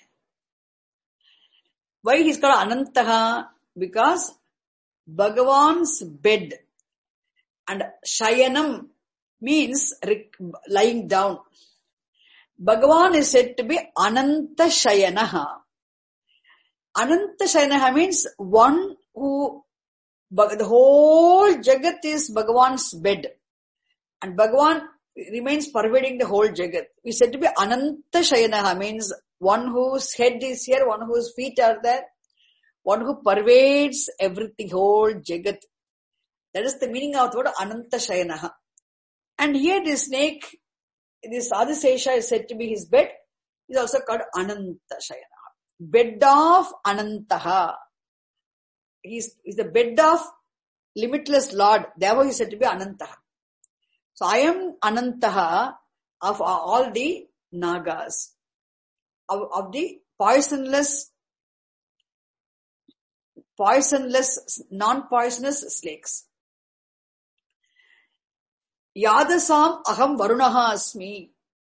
[SPEAKER 1] why he's called Anantaha? Because Bhagavan's bed and Shayanam means lying down. Bhagavan is said to be Ananta Shayanaha. Ananta Shayanaha means one who, the whole Jagat is Bhagavan's bed. And Bhagavan remains pervading the whole Jagat. We said to be Ananta Shayanaha means one whose head is here, one whose feet are there, one who pervades everything, whole Jagat. That is the meaning of the word Ananta Shayanaha. And here this snake, this Adisesha is said to be his bed, is also called Ananta Shayanaha. Bed of Anantaha. He is the bed of limitless Lord. Therefore he is said to be Anantaha. So I am Anantaha of all the Nagas, of, of the poisonless, poisonless, non-poisonous snakes. Yadasam aham varunaha asmi.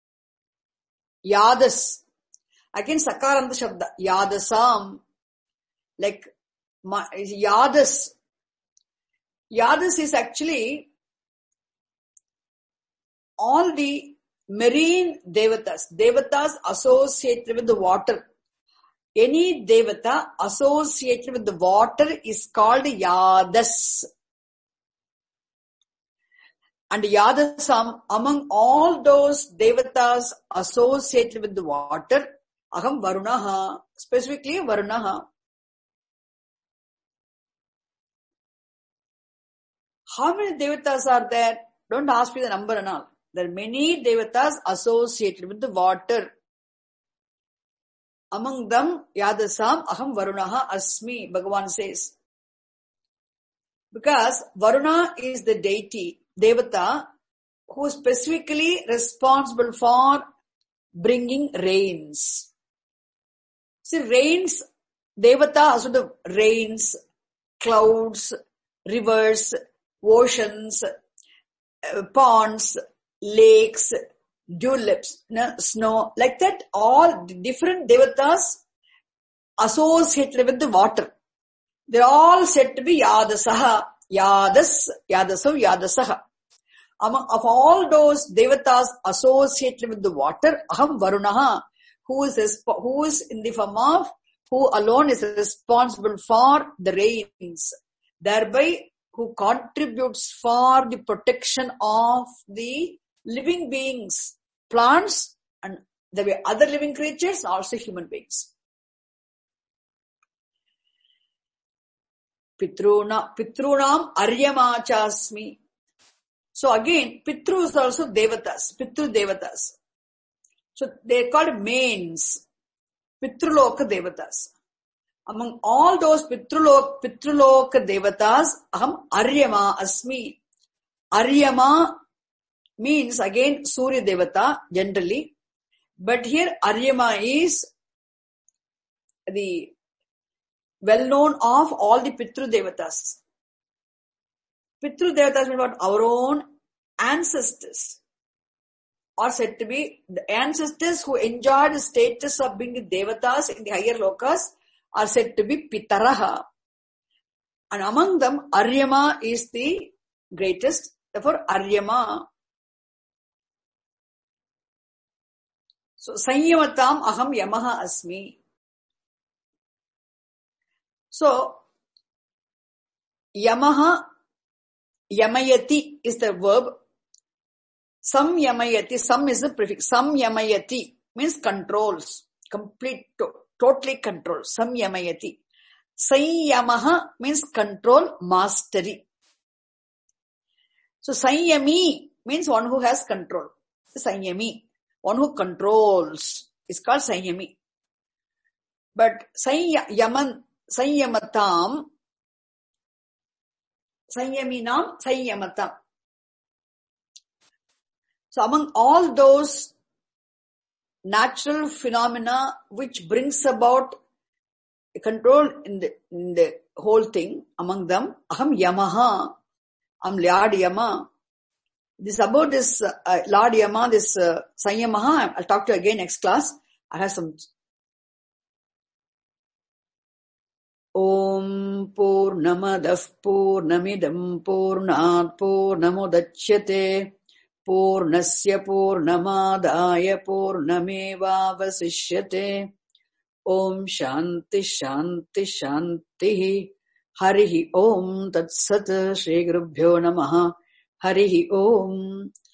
[SPEAKER 1] Yadas. Again Sakaranta Shabda. Yadasam. Like, Yadas. Yadas is actually all the marine devatas. Devatas associated with the water. Any devata associated with the water is called Yadas. And Yadasam, among all those devatas associated with the water, aham varunaha, specifically varunaha. How many devatas are there? Don't ask me the number and all. There are many devatas associated with the water. Among them, Yadasam aham varunaha asmi, Bhagavan says. Because Varuna is the deity, devata, who is specifically responsible for bringing rains. See, rains, devata also the rains, clouds, rivers, oceans, uh, ponds, lakes, tulips, snow, like that, all different devatas associated with the water. They're all said to be Yadasaha, Yadas, Yadasav, Yadasaha. Among of all those devatas associated with the water, aham varunaha, who is, who is in the form of who alone is responsible for the rains, thereby who contributes for the protection of the living beings, plants, and the way other living creatures, also human beings. Pitruna, Pitrunam Aryamachasmi. So again, Pitru is also Devatas, Pitru Devatas. So they are called mains, Pitruloka Devatas. Among all those Pitruloka, Pitruloka Devatas, Aham Aryama Asmi. Aryama means again Surya Devata generally. But here Aryama is the well known of all the Pitru Devatas. Pitru Devatas mean what? Our own ancestors are said to be the ancestors who enjoyed the status of being the Devatas in the higher lokas are said to be Pitaraha. And among them, Aryama is the greatest. Therefore, Aryama. So, Sanyamatam aham yamaha asmi. So, yamaha, yamayati is the verb. Sam yamayati, sam is the prefix. Sam yamayati means controls, complete, to, totally control. Sam yamayati. Sanyamaha means control, mastery. So, Sanyami means one who has control. Sanyami, one who controls, is called Sanyami. But Sanyaman, Sanyamatam, Sanyaminam, Sanyamatam. So among all those natural phenomena which brings about control in the, in the whole thing, among them, Aham Yamaha, I'm Lord Yama. This about this uh, Lord Yama, this uh, Sanyamaha, I'll talk to you again next class. I have some. Om Purnamadah Purnamidam Purnat Purnamudachyate Purnasya Purnamadaya Purnamevavasishyate. Om Shanti Shanti Shanti. Harihi Om Tat Sat. Shri Gurubhyo Namaha. Harihi Om.